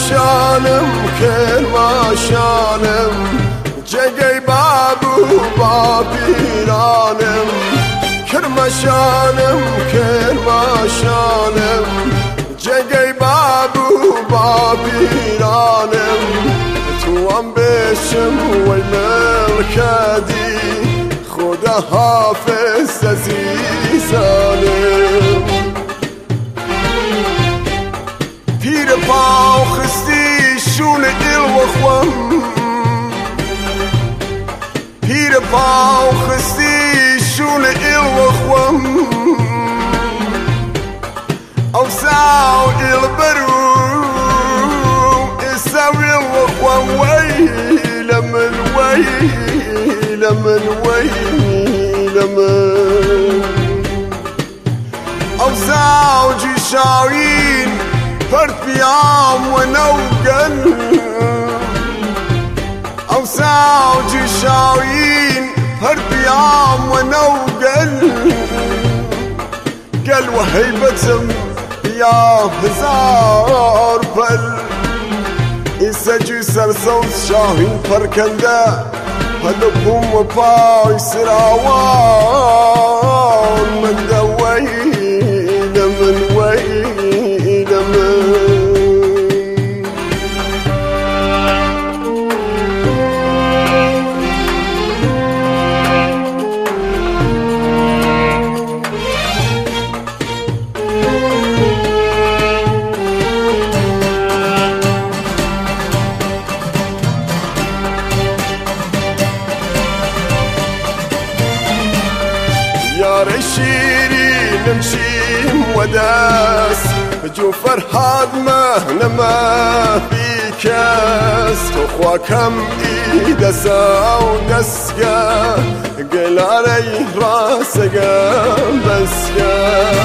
کرماشانم کرماشانم جگه بابو بابیرانم کرماشانم کرماشانم جگه بابو بابیرانم تو هم بشم وی ملکدی خدا حافظ عزیزانم پیر پاو خستی شون دل و خوام پیر پاو خستی شون دل و خوام او ساو دل برو اساو دل و خوام ویل من ویل من ویل من او ساو جی شاوین فرفيام ونوقن أو ساوجي شاوين فرفيام ونوقن قال وهيبتم يا هزار بل يسجي سرسوس شاهين فركندا هلبهم وفاي سراوان من دوين من وين يا رشيري نمشي وداس جو فرهاد ما في كاس تخوا كم ايد ساو دسكا قل علي راسك بسكا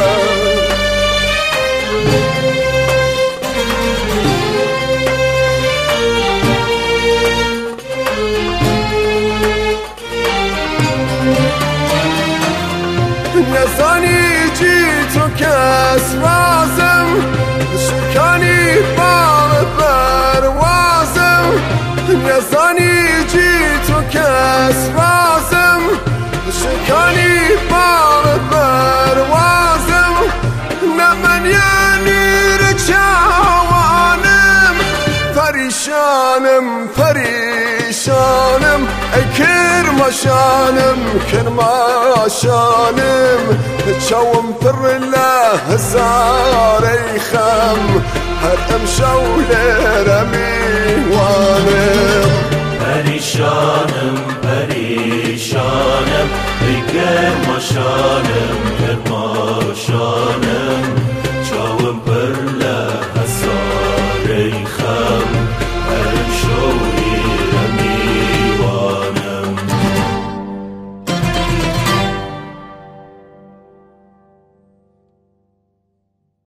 نزانی جیتو کس رازم شکانی بار پروازم نزانی جیتو کس رازم شکانی بار پروازم نه من یعنی رچوانم پریشانم پریشانم ای کرماشانم کرماشانم چاوم پر الله هزاری خم هر امشول رمیوانم پریشانم پریشانم ای کرماشانم کرماشانم